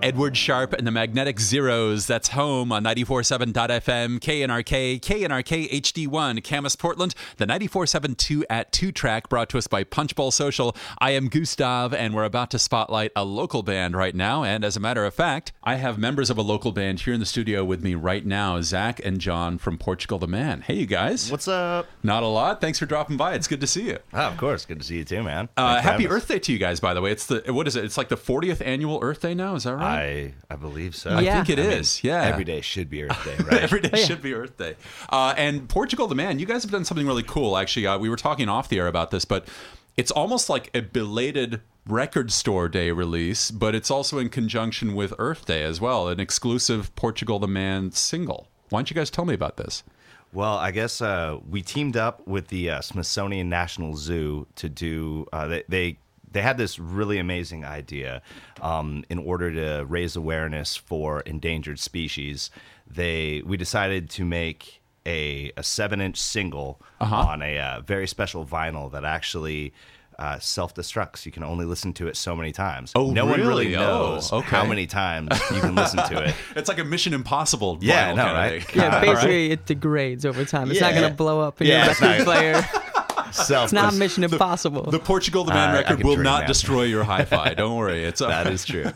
Edward Sharp and the Magnetic Zeros. That's home on 94.7.FM, KNRK, KNRK HD1, Camas, Portland, the 94.7 2 at 2 track brought to us by Punchbowl Social. I am Gustav, and we're about to spotlight a local band right now. And as a matter of fact, I have members of a local band here in the studio with me right now, Zach and John from Portugal the Man. Hey, you guys. What's up? Not a lot. Thanks for dropping by. It's good to see you. Oh, of course. Good to see you too, man. Happy Earth Day to you guys, by the way. What is it? It's like the 40th annual Earth Day now. Is that right? I believe so. I think it is. Yeah. Every day should be Earth Day, right? Every day should be Earth Day. And Portugal the Man, you guys have done something really cool. Actually, we were talking off the air about this, but it's almost like a belated Record Store Day release, but it's also in conjunction with Earth Day as well, an exclusive Portugal the Man single. Why don't you guys tell me about this? Well, I guess we teamed up with the Smithsonian National Zoo to do. They had this really amazing idea in order to raise awareness for endangered species. We decided to make a 7-inch single on a very special vinyl that actually self-destructs. You can only listen to it so many times. Oh, no really? one really knows how many times you can listen to it. It's like a Mission Impossible vinyl. Yeah, no, right? Yeah, basically it degrades over time. It's not going to blow up in your record player. It's not Mission Impossible. The Portugal the Man record will not destroy your hi-fi. Don't worry. That is true.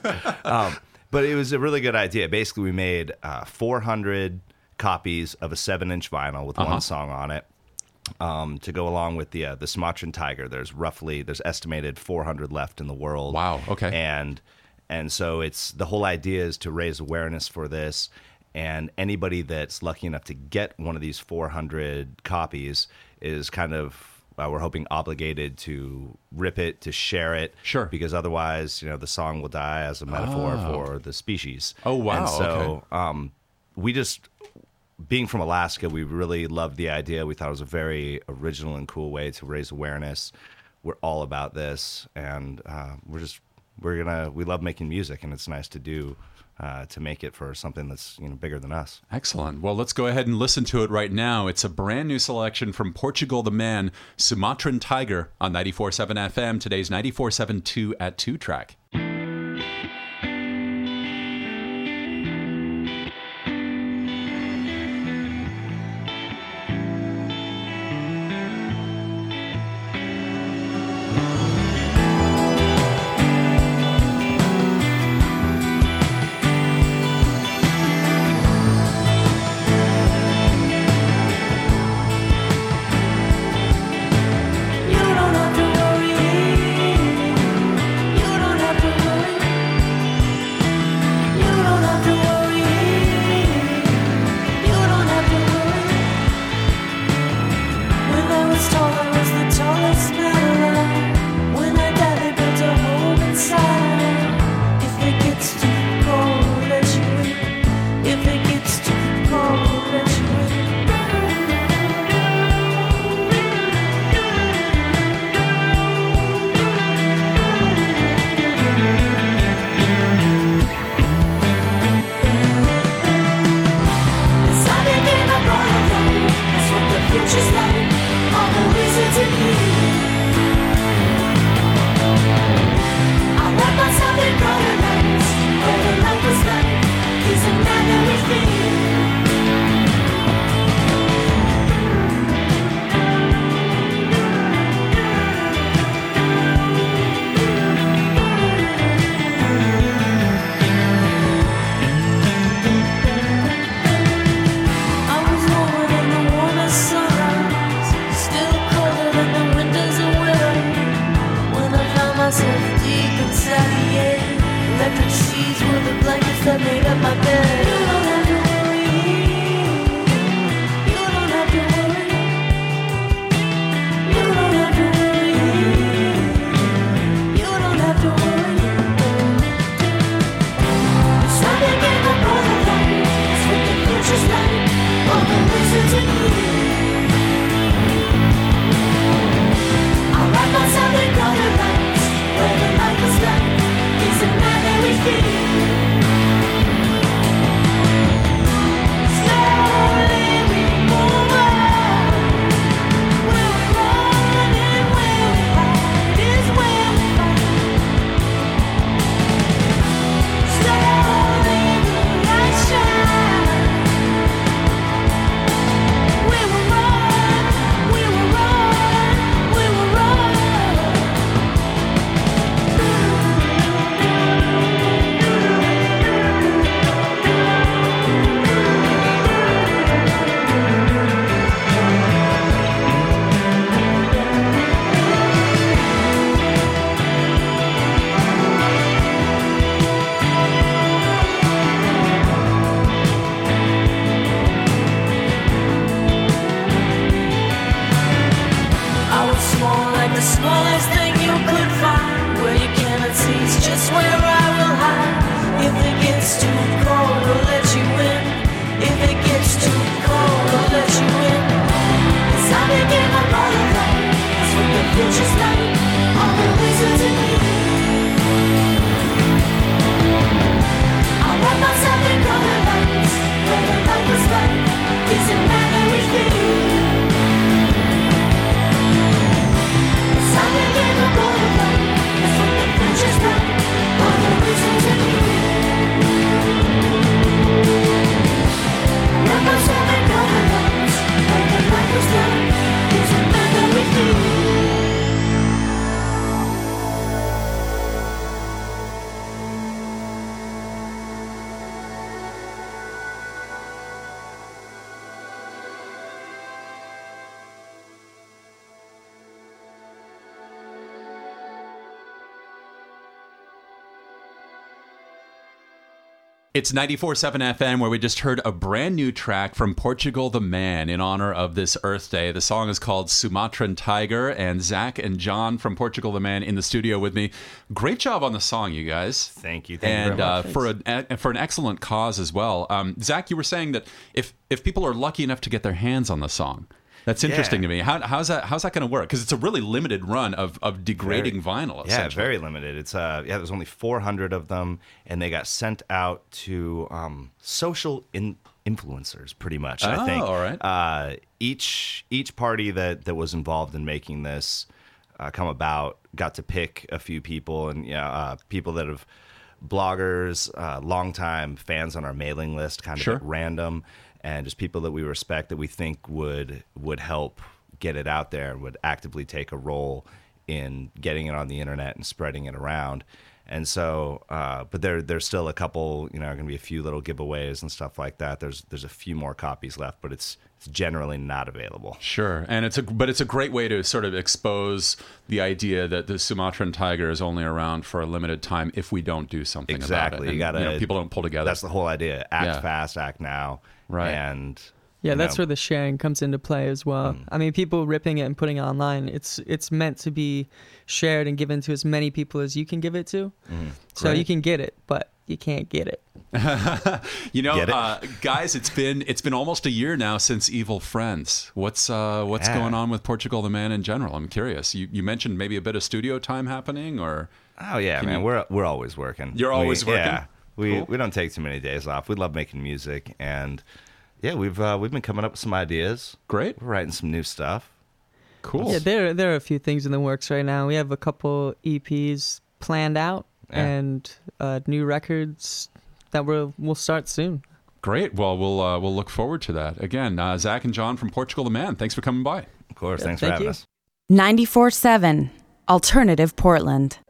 But it was a really good idea. Basically, we made 400 copies of a 7-inch vinyl with one song on it to go along with the Sumatran tiger. There's estimated 400 left in the world. Wow. Okay. And so the whole idea is to raise awareness for this. And anybody that's lucky enough to get one of these 400 copies is kind of, we're hoping, obligated to rip it, to share it. Sure. Because otherwise, the song will die as a metaphor for the species. Oh, wow. And so we just, being from Alaska, we really loved the idea. We thought it was a very original and cool way to raise awareness. We're all about this. And we love making music, and it's nice to do. To make it for something that's bigger than us. Excellent. Well, let's go ahead and listen to it right now. It's a brand new selection from Portugal the Man, Sumatran Tiger, on 94.7 FM, today's 94.7 2 at 2 track. It's 94.7 FM, where we just heard a brand new track from Portugal the Man in honor of this Earth Day. The song is called Sumatran Tiger, and Zach and John from Portugal the Man in the studio with me. Great job on the song, you guys. Thank you. Thank you very much. For an excellent cause as well. Zach, you were saying that if people are lucky enough to get their hands on the song, that's interesting to me. How's that going to work? Because it's a really limited run of degrading vinyl. Yeah, very limited. It's there's only 400 of them, and they got sent out to social influencers, pretty much. I think. All right. Each party that was involved in making this come about got to pick a few people, and people that have bloggers, longtime fans on our mailing list, kind of at random. And just people that we respect, that we think would help get it out there and would actively take a role in getting it on the internet and spreading it around. And so, but there's still a couple, going to be a few little giveaways and stuff like that. There's a few more copies left, but it's generally not available. Sure, and it's a great way to sort of expose the idea that the Sumatran tiger is only around for a limited time if we don't do something about it. And, you gotta, people don't pull together. That's the whole idea. Act fast, act now. Right. And that's where the sharing comes into play as well. I mean, people ripping it and putting it online, it's meant to be shared and given to as many people as you can give it to. So you can get it, but you can't get it. Guys, it's been almost a year now since Evil Friends. What's going on with Portugal the Man in general? I'm curious. You mentioned maybe a bit of studio time happening, or man, we're always working. You're always working. Yeah. We don't take too many days off. We love making music, and we've been coming up with some ideas. Great. We're writing some new stuff. Cool. Yeah, there are a few things in the works right now. We have a couple EPs planned out and new records that we'll start soon. Great. Well, we'll look forward to that. Again, Zach and John from Portugal the Man, thanks for coming by. Of course. Thanks for having us. 94.7 Alternative Portland.